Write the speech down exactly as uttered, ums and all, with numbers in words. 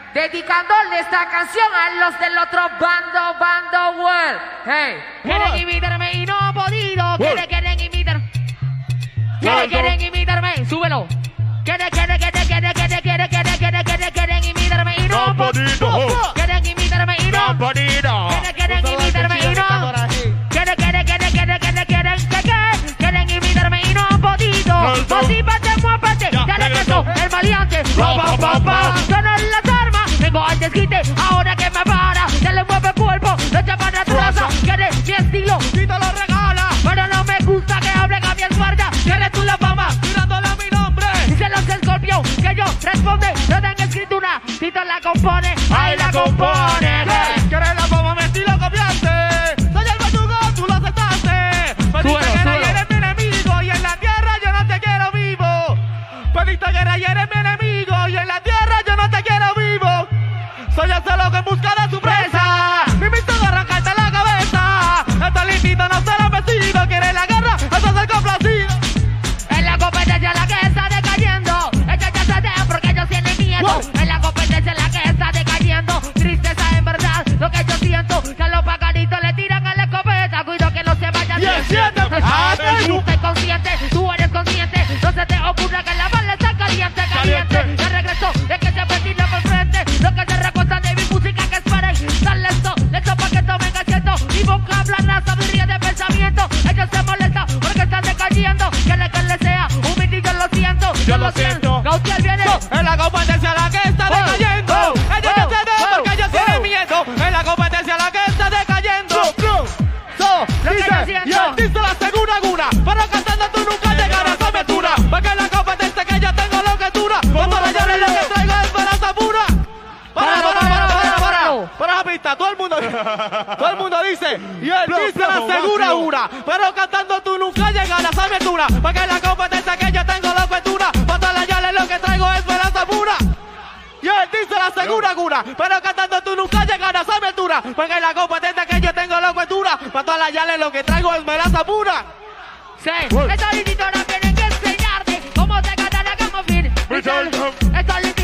dedicándole esta canción a los del otro bando, bando world. Hey. Quieren imitarme y no han podido. Quieren, quieren imitarme. Quieren, quieren imitarme. Súbelo. Quieren, quieren, quieren, quieren, quieren, quieren, quieren, quieren, quieren, quieren imitarme y no han podido. Quieren imitarme y no han podido. Quieren, quieren imitarme y no. Quieren, quieren, quieren, quieren, quieren, quieren, quieren, quieren imitarme y no han podido. Motívate, muévete, dale queso, el maleante. Pa, pa, pa, pa. Sonan las armas, tengo al desquite, ahora que me para. Se le mueve el cuerpo, lo echa para atrás. Quiere mi estilo, y te lo regala. Pero no me gusta que hablen a mi espalda. Quieres tú la fama, tirándole a mi nombre. Dice los escorpión, que yo responde, no den escritura. Tito la compone, ahí la compone. ¿Quieres la fama? Mi estilo copiaste. Soy el verdugo, tú lo aceptaste. Pediste guerra y eres mi enemigo. Y en la tierra yo no te quiero vivo. Pediste guerra y eres mi enemigo. Y en la tierra yo no te quiero vivo. Soy el celo que en busca de su presa. Mi misión es arrancarte la cabeza. Este listito no se lo vestido. Quiere la guerra, eso es el complacido. En la competencia la que está decayendo. Ella ya se deja porque ellos tienen miedo. Wow. En la competencia la que está decayendo. Tristeza en verdad, lo que yo siento. Que a los pagaditos le tiran a la escopeta. Cuido que no se vayan. Y siente, tú estás consciente, tú eres consciente. No se te ocurra que la bala está caliente, caliente. Ya regreso, es que se vestida por frente. Lo que se recuerda de mi música que esperen. Dale esto, esto pa' que tomen asiento. Mi boca habla la sabiduría de pensamiento. Ellos se molestan porque están decayendo. Que le que le sea, humilde yo lo siento. Yo lo siento. Gautier viene. En la competencia la que está decayendo. Ellos no se dejan porque ellos tienen miedo. En la competencia la que está decayendo. So, Lo que dice, yo siento. y el título la segura guna. Pero cantando tú nunca llegarás a esa aventura. Porque en la competencia que yo tengo lo que dura. Cuando la llave lo que traigo es esperanza pura. Para, para, para, para, para. Para la pista, todo el mundo, todo el mundo dice, y el dice la segura guna. Pero cantando tú nunca llegarás a esa aventura. Porque en la competencia que yo tengo lo que dura. Cuando la llave lo que traigo es esperanza pura. Y él dice la segura cura, pero cantando tú nunca llegarás a mi altura. Porque en la competencia que yo tengo la cultura, para todas las llales lo que traigo es melaza pura. Sí, estos lititos no tienen que enseñarte cómo te cantan a Gamofin. Estos lititos